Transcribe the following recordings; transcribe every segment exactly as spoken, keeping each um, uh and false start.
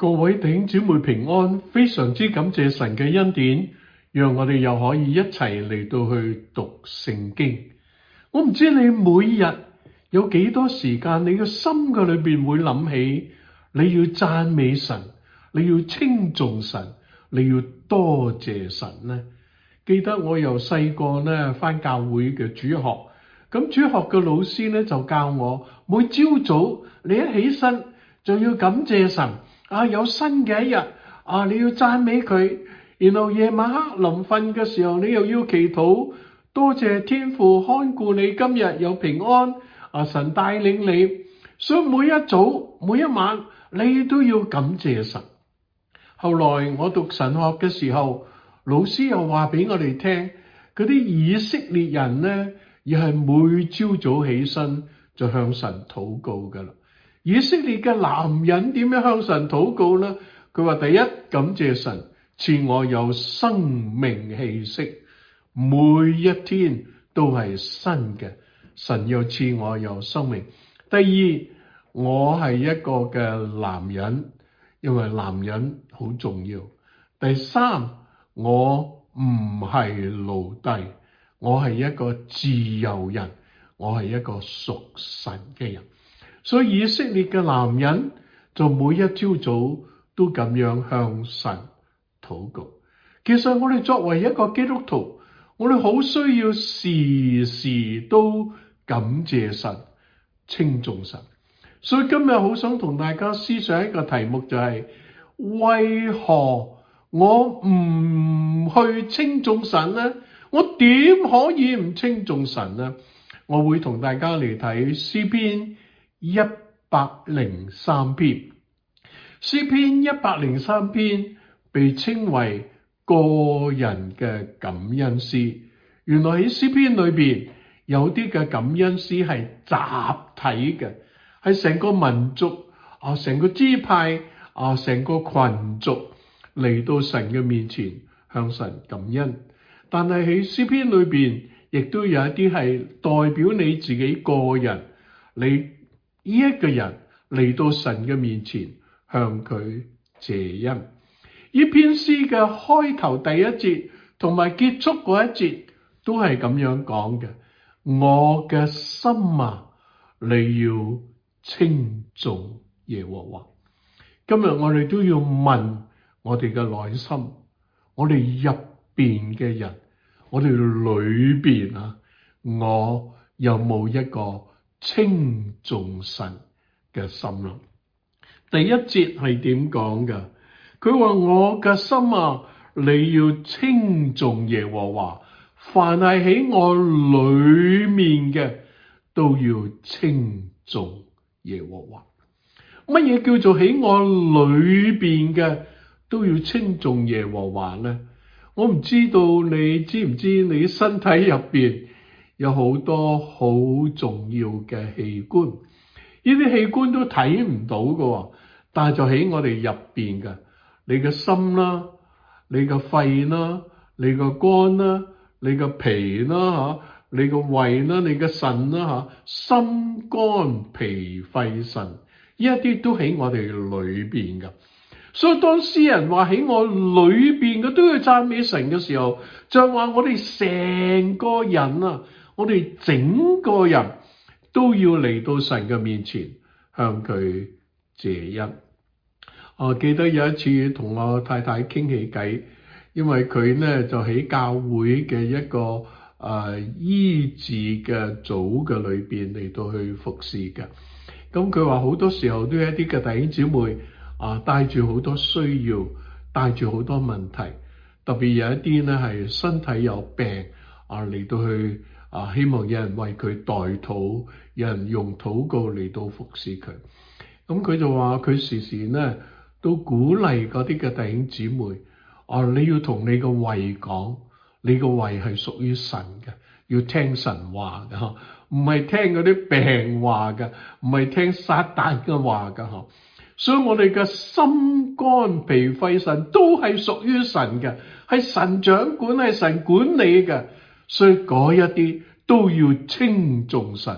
各位弟兄姊妹平安，非常之感謝神嘅恩典，讓我哋又可以一齊嚟到去讀聖經。我唔知你每日有幾多時間，你嘅心嘅裏邊會諗起你要讚美神，你要稱頌神，你要多謝神呢？記得我由細個呢返教會嘅主學，咁主學嘅老師呢就教我，每朝早你一起身就要感謝神。啊，有新嘅一日，啊，你要讚美佢，然後夜晚黑臨瞓嘅時候，你又要祈禱，多謝天父看顧你今日有平安，啊，神帶領你，所以每一早每一晚你都要感謝神。後來我讀神學嘅時候，老師又話俾我哋聽，嗰啲以色列人呢，亦係每朝早起身就向神禱告噶啦。以色列嘅男人點樣向神禱告呢？佢話第一，感謝神賜我有生命氣息，每一天都係新嘅，神又賜我有生命。第二，我係一個嘅男人，因為男人好重要。第三，我唔係奴隸，我係一個自由人，我係一個屬神嘅人。所以以色列嘅男人就每一朝早都咁樣向神禱告。其實我哋作為一個基督徒，我哋好需要時時都感謝神、稱頌神。所以今日好想同大家思想一個題目，就係為何我唔去稱頌神呢？我點可以唔稱頌神呢？我會同大家嚟睇詩篇一百零三篇，詩篇一百零三篇被稱為個人嘅感恩詩。原來喺詩篇裏邊有啲嘅感恩詩係集體嘅，係成個民族啊，成個支派啊，成個群族嚟到神嘅面前向神感恩。但係喺詩篇裏邊，亦都有一啲係代表你自己個人，你呢一個人嚟到神嘅面前向佢謝恩。呢篇詩嘅開頭第一節同埋結束嗰一節都係咁樣講嘅：我嘅心啊，你要稱頌耶和華。今日我哋都要問我哋嘅內心，我哋入邊嘅人，我哋裏邊啊，我有冇一個稱頌神嘅心啦？第一節係點講㗎？佢話我嘅心啊，你要稱頌耶和華，凡係喺我裏面嘅都要稱頌耶和華。乜嘢叫做喺我裏邊嘅都要稱頌耶和華呢？我唔知道你知唔知你身體入邊有好多好重要嘅器官，呢啲器官都睇唔到㗎，但係就喺我哋入邊嘅，你嘅心啦，你嘅肺啦，你嘅肝啦，你嘅脾啦吓，你嘅胃啦，你嘅腎啦吓，心肝脾肺腎，呢一啲都喺我哋裏邊㗎。所以當詩人話喺我裏邊嘅都要讚美神嘅時候，就係話我哋成個人啊，我哋整個人都要嚟到神嘅面前向佢謝恩。我記得有一次同我太太傾起偈，因為佢呢就喺教會嘅一個誒、呃、醫治嘅組嘅裏邊嚟到去服侍嘅。咁佢話好多時候都有一啲嘅弟兄姊妹啊，帶住好多需要，帶住好多問題，特別有一啲呢係身體有病啊，嚟到去啊，希望有人為佢代禱，有人用禱告嚟到服侍佢。咁佢就話佢時時呢都鼓勵嗰啲嘅弟兄姊妹啊，你要同你個胃講，你個胃係屬於神嘅，要聽神話嘅嗬，唔係聽嗰啲病話嘅，唔係聽撒旦嘅話嘅嗬。所以我哋嘅心肝脾肺腎都係屬於神嘅，係神掌管，係神管理嘅，所以嗰一啲都要稱頌神。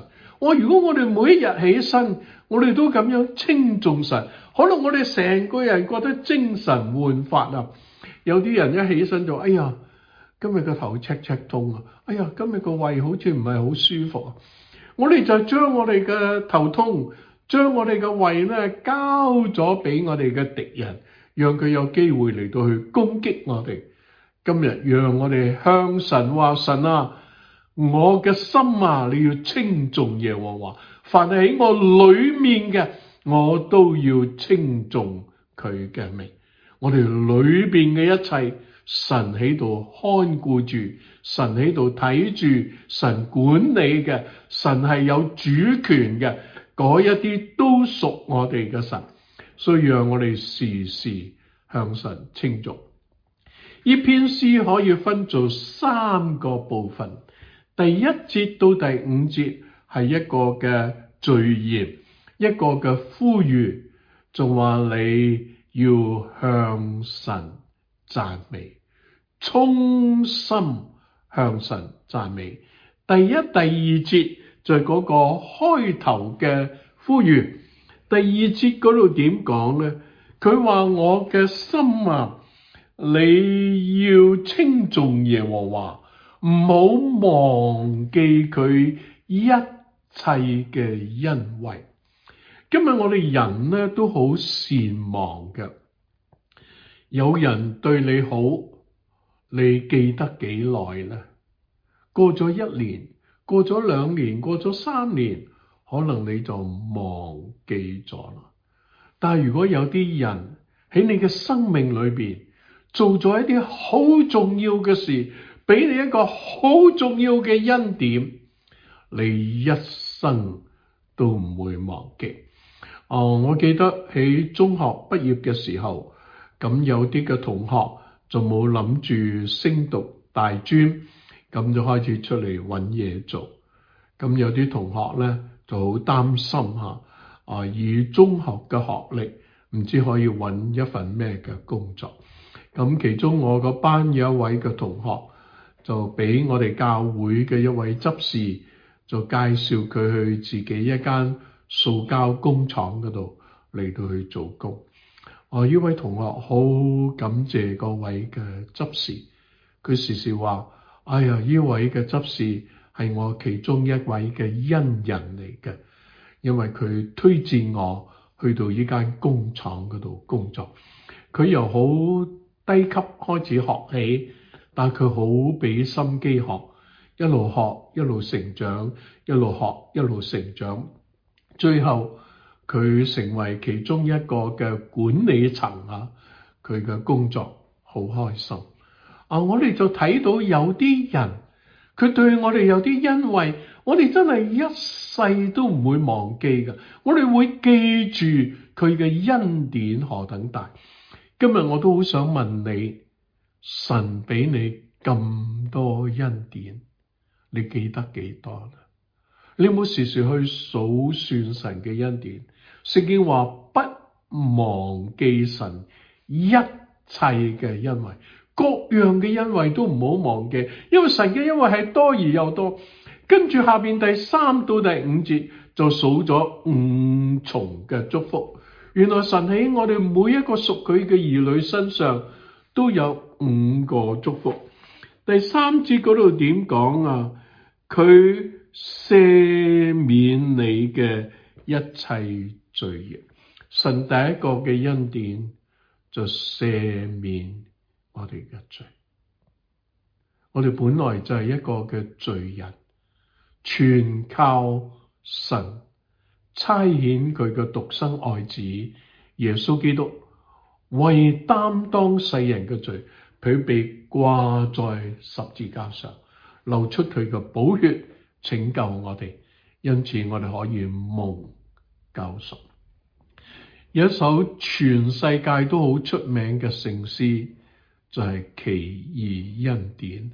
我如果我哋每一日起身，我哋都咁樣稱頌神，可能我哋成個人覺得精神煥發啊！有啲人一起身就哎呀，今日個頭赤赤痛啊！哎呀，今日個胃好似唔係好舒服啊！我哋就將我哋嘅頭痛，將我哋嘅胃咧交咗俾我哋嘅敵人，讓佢有機會嚟到去攻擊我哋。今日讓我哋向神話，神啊，我嘅心啊，你要稱頌耶和華，凡係喺我裏面嘅，我都要稱頌佢嘅名。我哋裏邊嘅一切，神喺度看顧住，神喺度睇住，神管理嘅，神係有主權嘅，嗰一啲都屬我哋嘅神，所以讓我哋時時向神稱頌。呢篇詩可以分做三個部分，第一節到第五節係一個嘅序言，一個嘅呼籲，仲話你要向神讚美，衷心向神讚美。第一、第二節就係嗰個開頭嘅呼籲。第二節嗰度點講呢？佢話我嘅心啊，你要稱頌耶和華，唔好忘記佢一切嘅恩惠。今日我哋人咧都好善忘嘅，有人對你好，你記得幾耐呢？過咗一年，過咗兩年，過咗三年，可能你就忘記咗啦。但係如果有啲人喺你嘅生命裏邊做咗一啲好重要嘅事，俾你一個好重要嘅恩典，你一生都唔會忘記。哦，我記得喺中學畢業嘅時候，咁有啲嘅同學就冇諗住升讀大專，咁就開始出嚟揾嘢做。咁有啲同學咧就好擔心吓，啊以中學嘅學歷唔知可以揾一份咩嘅工作。咁其中我個班有一位嘅同學就俾我哋教會嘅一位執事就介紹佢去自己一間塑膠工廠嗰度嚟到去做工。哦，呢位同學好感謝嗰位嘅執事，佢時時話：哎呀，呢位嘅執事係我其中一位嘅恩人嚟嘅，因為佢推薦我去到呢間工廠嗰度工作。佢由好低級開始學起，但佢好俾心機學，一路學一路成長，一路學一路成長。最後佢成為其中一個嘅管理層啊，佢嘅工作好開心啊！我哋就睇到有啲人，佢對我哋有啲恩惠，我哋真係一世都唔會忘記嘅。我哋會記住佢嘅恩典何等大。今日我都好想問你，神俾你咁多恩典，你記得幾多啦？你有冇時時去數算神嘅恩典？聖經話不忘記神一切嘅恩惠，各樣嘅恩惠都唔好忘記，因為神嘅恩惠係多而又多。跟住下邊第三到第五節就數咗五重嘅祝福。原來神喺我哋每一個屬佢嘅兒女身上都有五個祝福。第三節嗰度點講啊？佢赦免你嘅一切罪孽。神第一個嘅恩典就赦免我哋嘅罪。我哋本來就係一個嘅罪人，全靠神差遣佢嘅獨生愛子耶穌基督，為擔當世人嘅罪，佢被掛在十字架上，流出佢嘅寶血，拯救我哋，因此我哋可以蒙救贖。有一首全世界都好出名嘅聖詩，就係、是、奇異恩典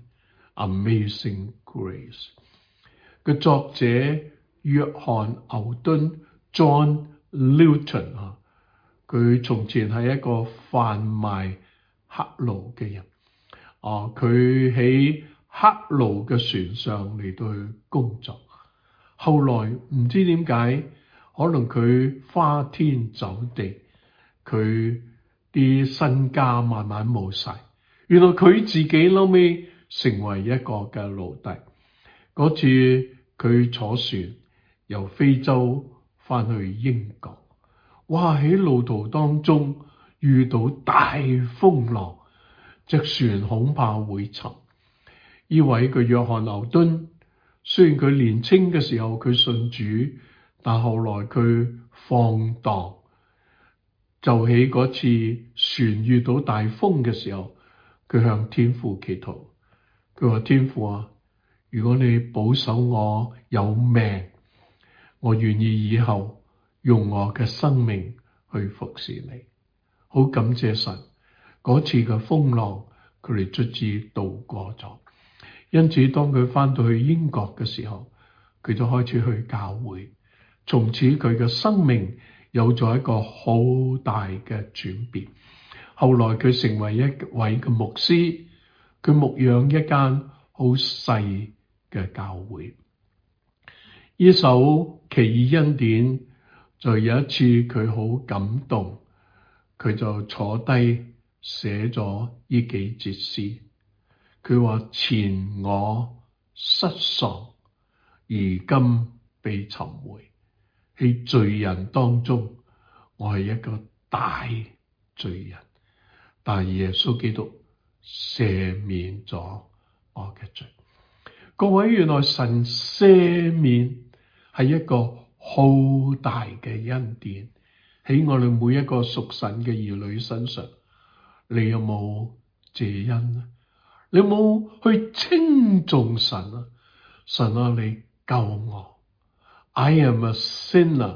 Amazing Grace。嘅作者約翰牛頓 John Newton 啊，佢從前係一個販賣黑奴嘅人，啊，佢喺黑奴嘅船上嚟到去工作， 後來唔知點解，可能佢花天酒地，佢啲身家慢慢冇晒。原來佢自己後尾成為一個嘅奴隸。嗰次佢坐船由非洲翻去英國，哇！喺路途當中遇到大風浪，隻船恐怕會沉。呢位嘅約翰牛頓，雖然佢年青嘅時候佢信主，但後來佢放蕩，就喺嗰次船遇到大風嘅時候，佢向天父祈禱，佢話：天父啊，如果你保守我有命，我願意以後用我嘅生命去服侍你。好感謝神，嗰次嘅風浪佢哋卒之渡過咗。因此當佢翻到去英國嘅時候，佢就開始去教會，從此佢嘅生命有咗一個好大嘅轉變。後來佢成為一位嘅牧師，佢牧養一間好細嘅教會。呢首奇異恩典就有一次佢好感動，佢就坐低寫咗呢幾節詩。佢話：前我失喪，而今被尋回。喺罪人當中，我係一個大罪人，但耶穌基督赦免咗我嘅罪。各位，原來神赦免係一個好大嘅恩典，喺我哋每一個屬神嘅兒女身上。你有冇謝恩呢？你有冇去稱頌神啊？神啊，你救我。I am a sinner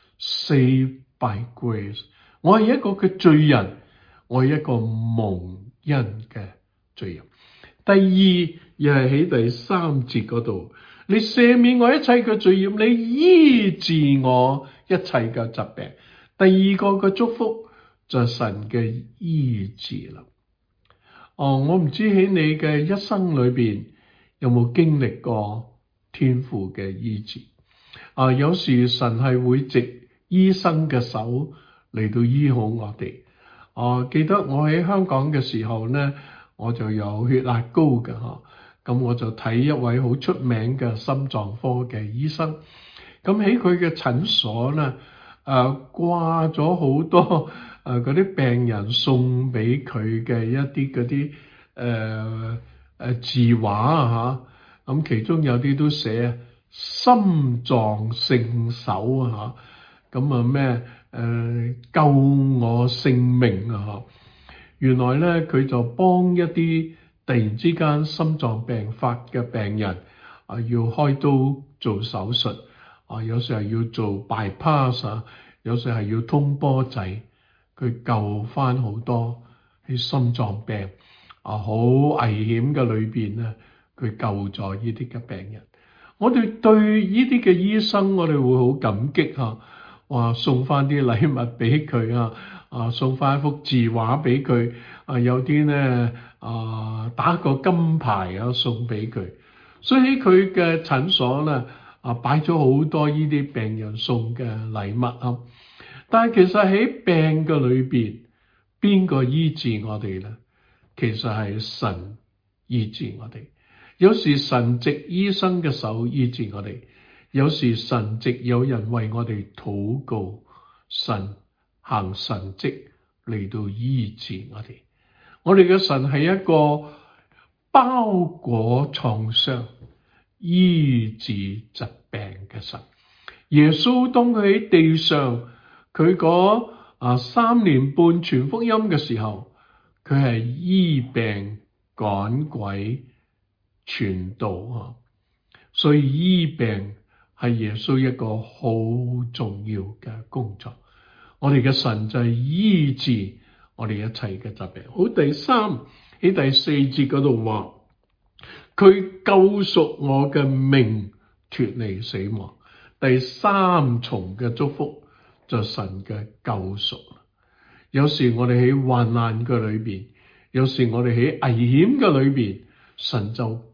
saved by grace。我係一個嘅罪人，我係一個蒙恩嘅罪人。第二，又係喺第三節嗰度，你赦免我一切嘅罪孽，你醫治我一切嘅疾病。第二個嘅祝福就係神嘅醫治啦。哦，我唔知喺你嘅一生裏邊有冇經歷過天父嘅醫治。啊，有時神係會藉醫生嘅手嚟到醫好我哋。啊，記得我喺香港嘅時候呢，我就有血壓高嘅吓，咁我就睇一位好出名嘅心臟科嘅醫生。咁喺佢嘅診所呢，誒掛咗好多誒嗰啲病人送俾佢嘅一啲嗰啲誒誒字畫啊吓，咁其中有啲都寫心臟聖手啊吓，咁啊咩誒救我性命啊吓，原來咧佢就幫一啲突然之間心臟病發嘅病人啊，要開刀做手術啊，有時係要做 bypass 啊，有時係要通波仔，佢救翻好多啲心臟病啊，好危險嘅裏邊咧，佢救咗呢啲嘅病人。我哋對呢啲嘅醫生，我哋會好感激吓，話送翻啲禮物俾佢啊，啊送翻一幅字畫俾佢，啊有啲咧啊打個金牌啊送俾佢。所以喺佢嘅診所咧啊擺咗好多呢啲病人送嘅禮物啊。但係其實喺病嘅裏邊，邊個醫治我哋咧？其實係神醫治我哋。有時神藉醫生嘅手醫治我哋，有時神藉有人為我哋禱告，神行神蹟嚟到醫治我哋。我哋嘅神係一個包裹創傷、醫治疾病嘅神。耶穌當佢喺地上，佢嗰啊三年半傳福音嘅時候，佢係醫病趕鬼傳道啊，所以醫病係耶穌一個好重要嘅工作。我哋嘅神就係醫治我哋一切嘅疾病。好，第三喺第四節嗰度話，佢救贖我嘅命脫離死亡。第三重嘅祝福就係神嘅救贖。有時我哋喺患難嘅裏邊，有時我哋喺危險嘅裏邊，神就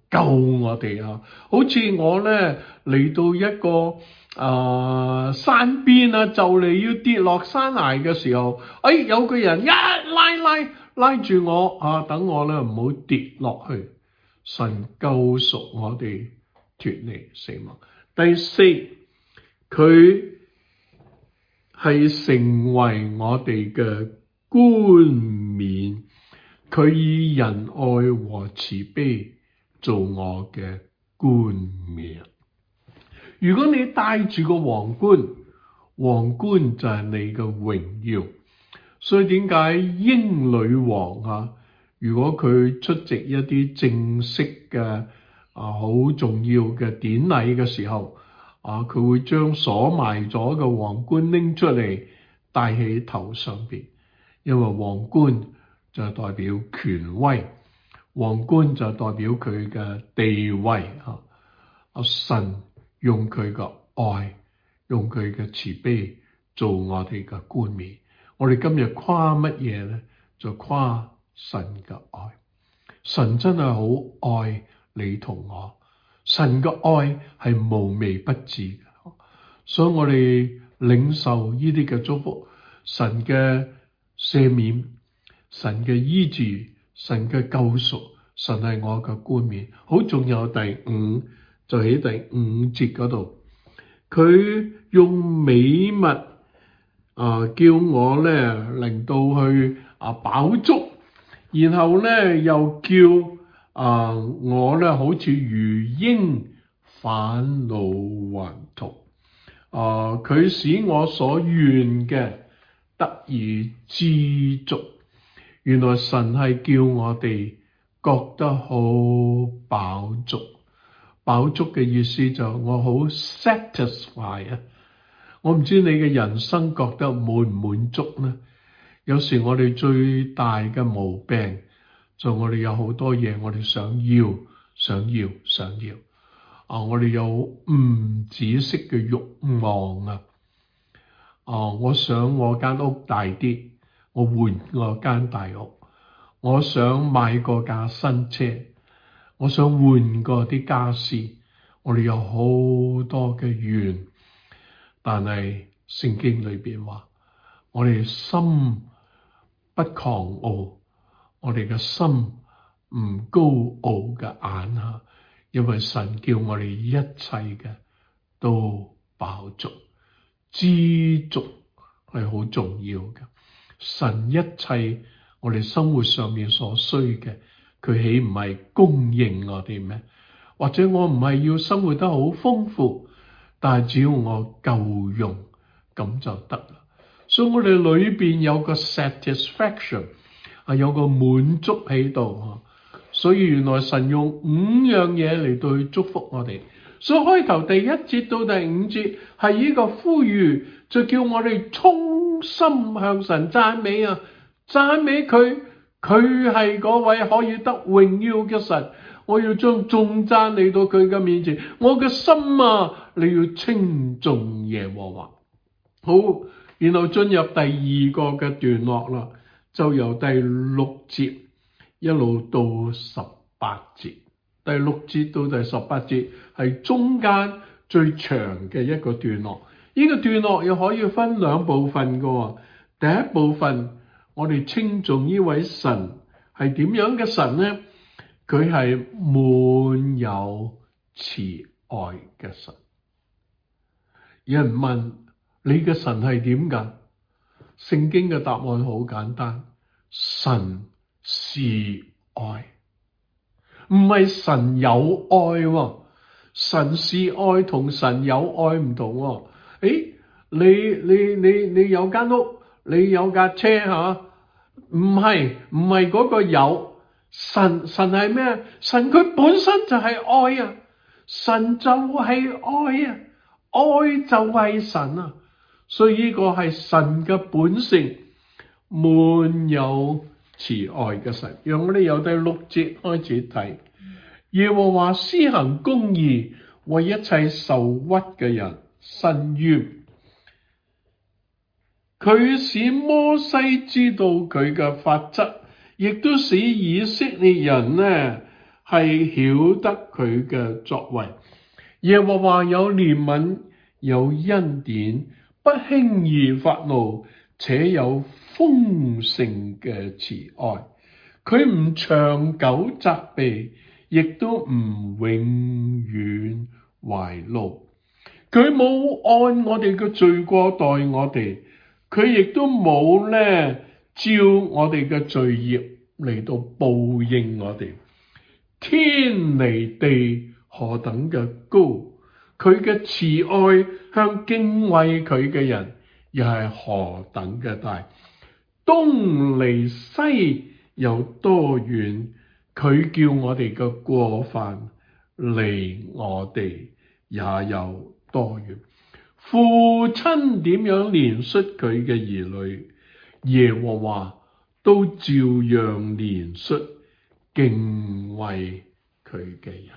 救我哋啊！好似我咧嚟到一個啊、呃、山邊啊，就嚟要跌落山崖嘅時候，哎，有個人一拉拉拉住我啊，等我咧唔好跌落去。神救贖我哋脫離死亡。第四，佢係成為我哋嘅冠冕，佢以仁愛和慈悲做我嘅冠冕。如果你戴住個皇冠，皇冠就係你嘅榮耀。所以點解英女王啊，如果佢出席一啲正式嘅啊好重要嘅典禮嘅時候，啊佢會將鎖埋咗嘅皇冠拎出嚟戴喺頭上邊，因為皇冠就係代表權威，皇冠就代表佢嘅地位啊。啊神用佢嘅愛，用佢嘅慈悲做我哋嘅冠冕。我哋今日誇乜嘢咧？就誇神嘅愛。神真係好愛你同我，神嘅愛係無微不至嘅。所以我哋領受呢啲嘅祝福，神嘅赦免，神嘅醫治，神嘅救贖，神係我嘅冠冕。好，仲有第五，就喺第五節嗰度，佢用美物啊，叫我咧令到去啊飽足，然後咧又叫啊我咧好似如鷹返老還童。啊，佢使我所願嘅得以知足。原來神係叫我哋覺得好飽足。飽足嘅意思就係我好 satisfy 啊！我唔知你嘅人生覺得滿唔滿足呢？有時我哋最大嘅毛病就我哋有好多嘢我哋想要、想要、想要啊！我哋有唔止息嘅慾望啊！啊，我想我間屋大啲，我換我間大屋；我想買個架新車，我想換個啲家私。我哋有好多嘅願。但係聖經裏邊話，我哋心不狂傲，我哋嘅心唔高傲嘅眼下，因為神叫我哋一切嘅都飽足，知足係好重要嘅。神一切我哋生活上面所需嘅，佢豈唔係供應我哋咩？或者我唔係要生活得好豐富，但係只要我夠用咁就得啦。所以我哋裏邊有個 satisfaction， 係有個滿足喺度。所以原來神用五樣嘢嚟到去祝福我哋。所以開頭第一節到第五節係呢個呼籲，就叫我哋衷心向神讚美啊！讚美佢，佢係嗰位可以得榮耀嘅神。我要將頌讚嚟到佢嘅面前，我嘅心啊，你要稱頌耶和華。好，然後進入第二個嘅段落啦，就由第六節一路到十八節。第六節到第十八節係中間最長嘅一個段落。呢個段落又可以分兩部分嘅。第一部分我哋稱頌呢位神係點樣嘅神呢？佢係滿有慈愛嘅神。有人問你嘅神係點㗎？聖經嘅答案好簡單，神是愛，唔係神有愛喎。神是愛同神有愛唔同喎。誒，你你你你有間屋，你有架車吓，唔係唔係嗰個有。神神係咩？神佢本身就係愛啊！神就係愛啊！愛就係神啊！所以呢個係神嘅本性，滿有慈愛嘅神。讓我哋由第六節開始睇。耶和華施行公義，為一切受屈嘅人伸冤。佢使摩西知道佢嘅法則，亦都使以色列人呢係曉得佢嘅作為。耶和華有憐憫，有恩典，不輕易發怒，且有豐盛嘅慈愛。佢唔長久責備，亦都唔永遠懷怒。佢冇按我哋嘅罪過待我哋，佢亦都冇咧照我哋嘅罪孽嚟到報應我哋。天離地何等嘅高，佢嘅慈愛向敬畏佢嘅人又係何等嘅大。東離西有多遠，佢叫我哋嘅過犯離我哋也有多遠。父親點樣憐恤佢嘅兒女，耶和華都照樣憐恤敬畏佢嘅人。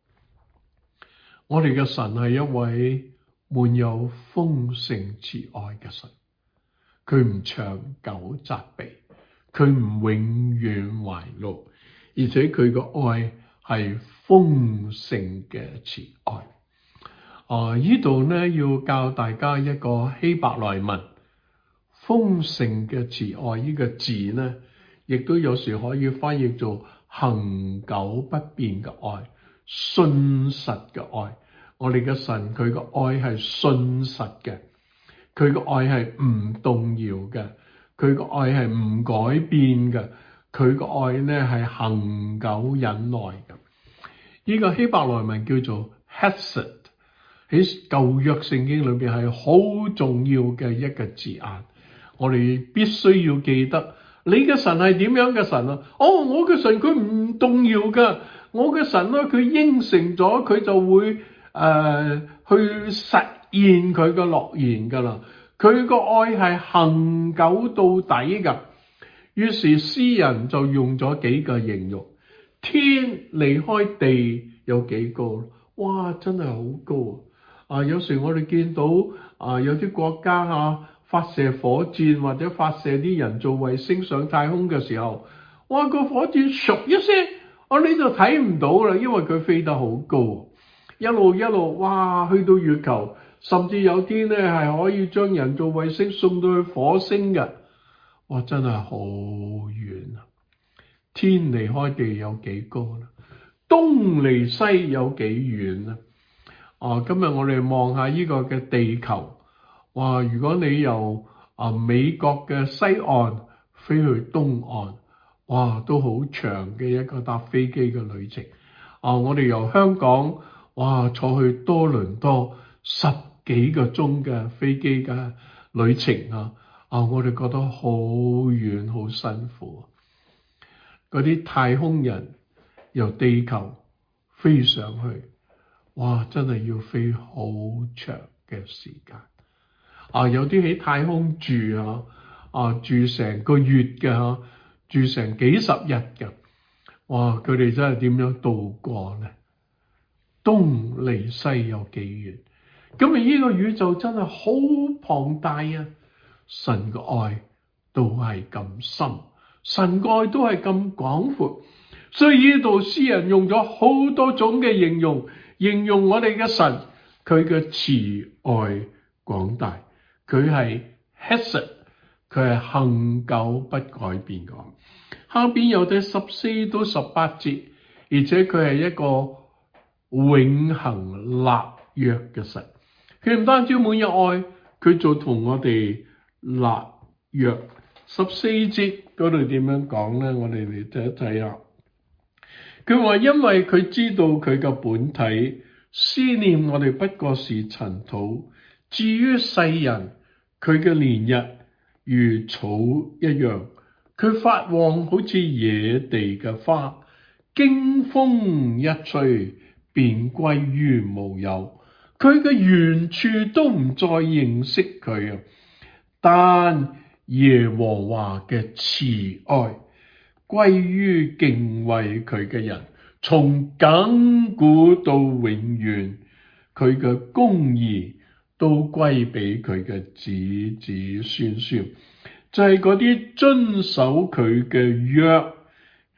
我哋嘅神係一位滿有豐盛慈愛嘅神，佢唔長久責備，佢唔永遠懷怒，而且佢個愛係豐盛嘅慈愛。啊，呢度呢要教大家一個希伯來文，豐盛嘅慈愛呢個字呢，亦都有時可以翻譯做恆久不變嘅愛，信實嘅愛。我哋嘅神佢個愛係信實嘅，佢個愛係唔動搖嘅，佢個愛係唔改變嘅，佢個愛呢係恆久忍耐嘅。呢個希伯來文叫做 Hesed， 喺舊約聖經裏邊係好重要嘅一個字眼。我哋必須要記得，你嘅神係點樣嘅神啊？哦，我嘅神佢唔動搖噶，我嘅神咧佢應承咗，佢就會誒、呃、去實現佢嘅諾言噶啦。佢個愛係恆久到底噶。於是詩人就用咗幾個形容：天離開地有幾高？哇，真係好高啊！有時我哋見到啊，有啲國家啊發射火箭或者發射啲人造衛星上太空嘅時候，哇，個火箭唰一聲，我呢度睇唔到啦，因為佢飛得好高，一路一路哇去到月球，甚至有啲咧係可以將人造衛星送到去火星嘅。哇，真係好遠啊！天離開地有幾高啦？東離西有幾遠啊？啊，今日我哋望下呢個嘅地球，哇！如果你由啊美國嘅西岸飛去東岸，哇，都好長嘅一個搭飛機嘅旅程。啊，我哋由香港哇坐去多倫多十幾個鐘嘅飛機嘅旅程啊！啊，我哋覺得好遠好辛苦。嗰啲太空人由地球飛上去，哇！真係要飛好長嘅時間。啊，有啲喺太空住啊，啊住成個月嘅嚇，住成幾十日嘅。哇！佢哋真係點樣度過呢？東離西有幾遠？咁啊，呢個宇宙真係好龐大啊！神嘅愛都係咁深，神嘅愛都係咁廣闊。所以呢度詩人用咗好多種嘅形容，形容我哋嘅神，佢嘅慈愛廣大，佢係 Hesed， 佢係恆久不改變嘅。下邊有第十四到十八節，而且佢係一個永恆立約嘅神。佢唔單止滿有愛，佢就同我哋立約。十四節嗰度點樣講呢？我哋嚟睇一睇啊。佢話因為佢知道佢嘅本體，思念我哋不過是塵土。至於世人，佢嘅年日如草一樣，佢發旺好似野地嘅花，經風一吹便歸於無有。佢嘅原處都唔再認識佢啊！但耶和華嘅慈愛歸於敬畏佢嘅人，從亙古到永遠，佢嘅公義都歸俾佢嘅子子孫孫，就係嗰啲遵守佢嘅約、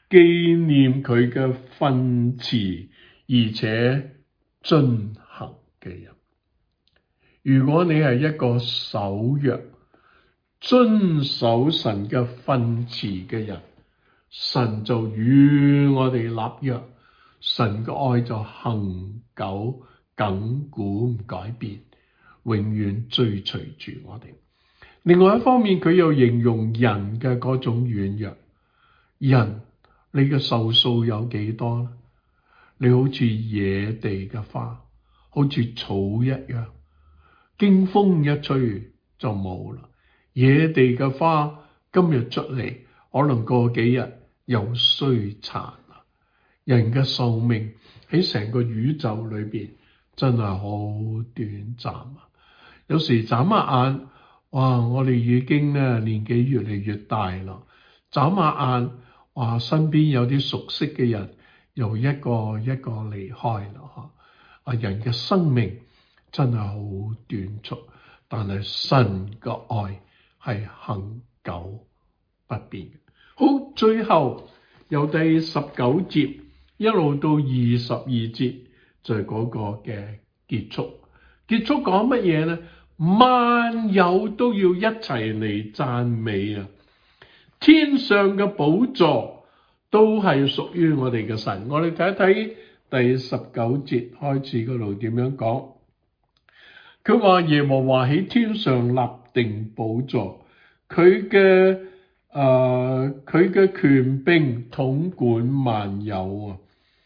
紀念佢嘅訓詞，而且遵行嘅人。如果你係一個守約、遵守神嘅訓詞嘅人，神就與我哋立約，神嘅愛就恆久亙古唔改變，永遠追隨住我哋。另外一方面，佢又形容人嘅嗰種軟弱。人，你嘅壽數有幾多呢？你好似野地嘅花，好似草一樣，經風一吹就冇啦。野地嘅花今日出嚟，可能過幾日又衰殘啦。人嘅壽命喺成個宇宙裏邊真係好短暫啊！有時眨下眼，哇！我哋已經咧年紀越嚟越大啦。眨下眼，哇！身邊有啲熟悉嘅人又一個一個離開啦。吓，啊！人嘅生命真係好短促，但係神嘅愛係恆久不變。好，最後由第十九節一路到二十二節就係嗰個嘅結束。結束講乜嘢呢？萬有都要一齊嚟讚美啊！天上嘅寶座都係屬於我哋嘅神。我哋睇一睇第十九節開始嗰度點樣講。佢話耶和華喺天上立定寶座，佢嘅誒佢嘅權柄統管萬有啊！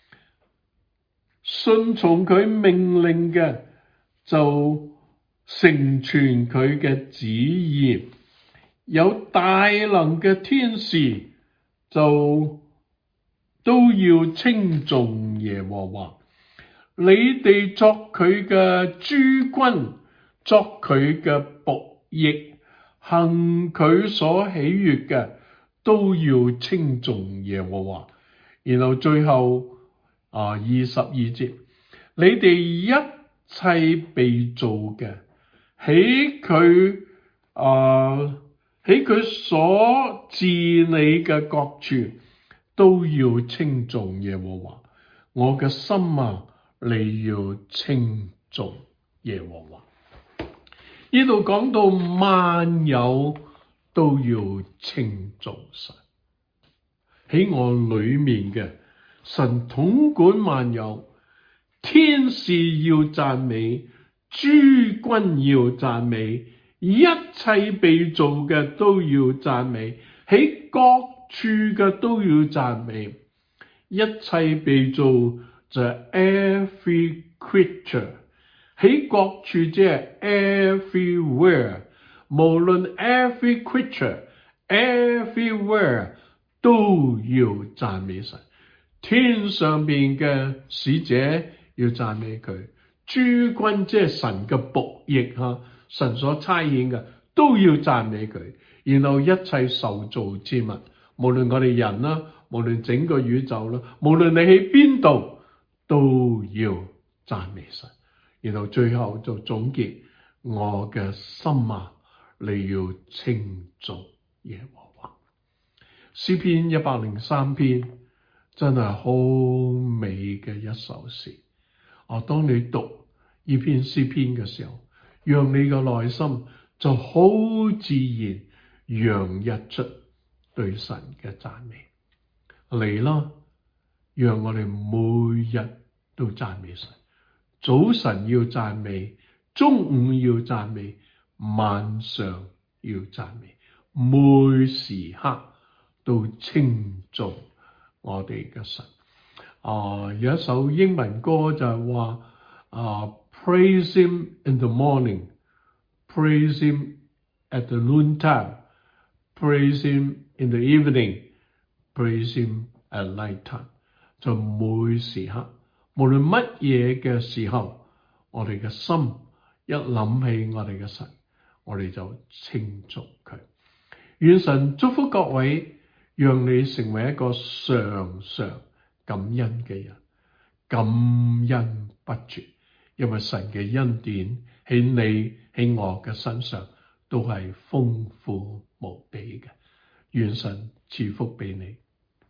順從佢命令嘅就成全佢嘅旨意，有大能嘅天使就都要稱頌耶和華。你哋作佢嘅諸軍，作佢嘅僕役，行佢所喜悅嘅，都要稱頌耶和華。然後最後啊，二十二節，你哋一切被造嘅，喺佢啊喺佢所治理嘅各處，都要稱頌耶和華。我嘅心啊，你要稱頌耶和華。呢度講到萬有都要稱頌神，喺我裏面嘅神統管萬有，天使要讚美，諸軍要讚美，一切被造嘅都要讚美，喺各處嘅都要讚美。一切被造就係 every creature， 喺各處即係 everywhere， 無論 every creature everywhere 都要讚美神。天上邊嘅使者要讚美佢，諸軍即係神嘅僕役吓，神所差遣嘅都要讚美佢。然後一切受造之物，無論我哋人啦，無論整個宇宙啦，無論你喺邊度，都要讚美神。然後最後就總結，我嘅心啊，你要稱頌耶和華。詩篇一百零三篇真係好美嘅一首詩。哦，當你讀呢篇詩篇嘅時候，讓你嘅內心就好自然洋溢出對神嘅讚美。嚟啦，讓我哋每日都讚美神。早晨要讚美，中午要讚美，晚上要讚美，每時刻都稱頌我哋嘅神。啊，有一首英文歌就係話啊 ，Praise Him in the morning, praise Him at the noontime, praise Him in the evening, praise Him at night time。就每時刻，無論乜嘢嘅時候，我哋嘅心一諗起我哋嘅神，我哋就稱頌佢。願神祝福各位，讓你成為一個常常感恩嘅人，感恩不絕，因為神嘅恩典喺你喺我嘅身上都係豐富無比嘅。願神賜福俾你。